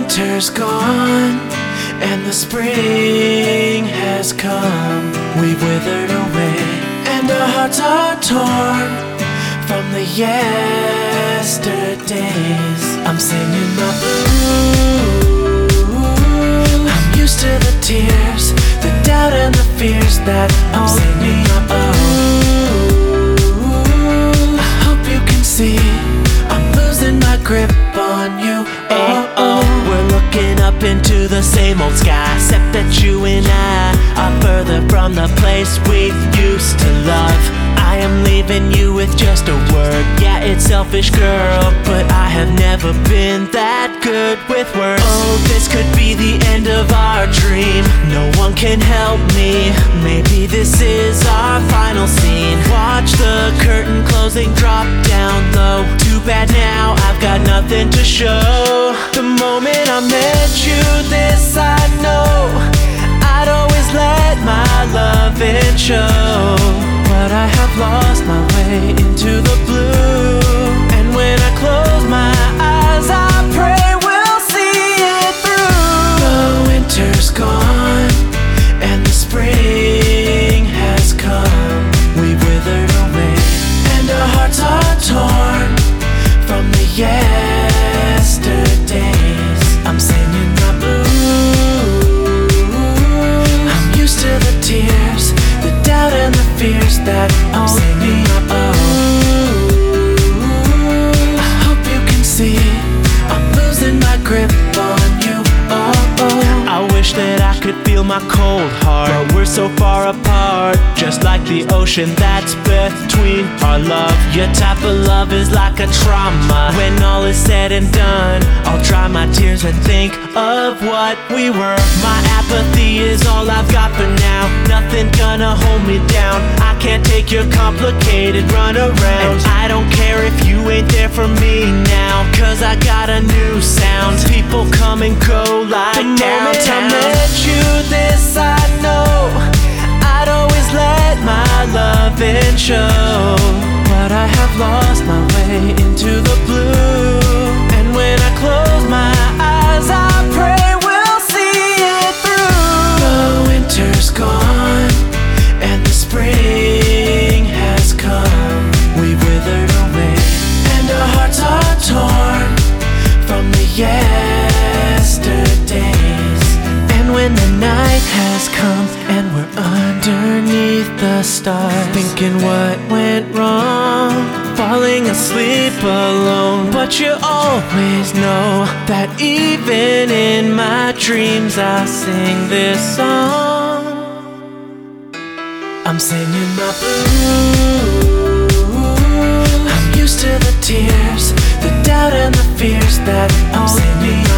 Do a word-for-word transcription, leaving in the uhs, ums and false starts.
winter's gone and the spring has come. We've withered away and our hearts are torn from the yesterdays. I'm singing my blues. I'm used to the tears, the doubt and the fears that hold me up. I hope you can see I'm losing my grip on you. Oh, oh. We're looking up into the same old sky, except that you and I are further from the place we used to love. I am leaving you with just a word. Yeah, it's selfish, girl, but I have never been that good with words. Oh, this could be the end of our dream. No one can help me. Maybe this is our final scene. Watch the curtain closing drop down low. Too bad now I've got nothing to show. The moment I met you, this I know, I'd always let my loving show. But I have lost my way into the blue, and when I close my eyes, I pray we'll see it through. The winter's gone and the spring has come. We withered away and our hearts are torn from the yesterdays. I'm singing my blues. I'm used to the tears, the doubt and the fears that hold me up. I hope you can see I'm losing my grip on you. Oh, oh. I wish that I could feel my cold heart, but we're so far apart, just like the ocean that's between our love. Your type of love is like a trauma. When all is said and done, I'll dry my tears and think of what we were. My apathy is all I've got for now. Nothing gonna hold me down. I can't take your complicated run around. And I don't care if you ain't there for me now, cause I got a new sound. People come and go like the downtown. The moment I met you, this I know, I'd always let my loving show. But I have lost my way into the blue, and when I close my eyes, I pray we'll see it through. The winter's gone and the spring has come. We withered away and our hearts are torn from the yesterdays. And when the night has come and we're underneath the stars, thinking what went wrong, falling asleep alone. But you always know that even in my dreams I sing this song. I'm singing my blues. I'm used to the tears, the doubt and the fears that hold me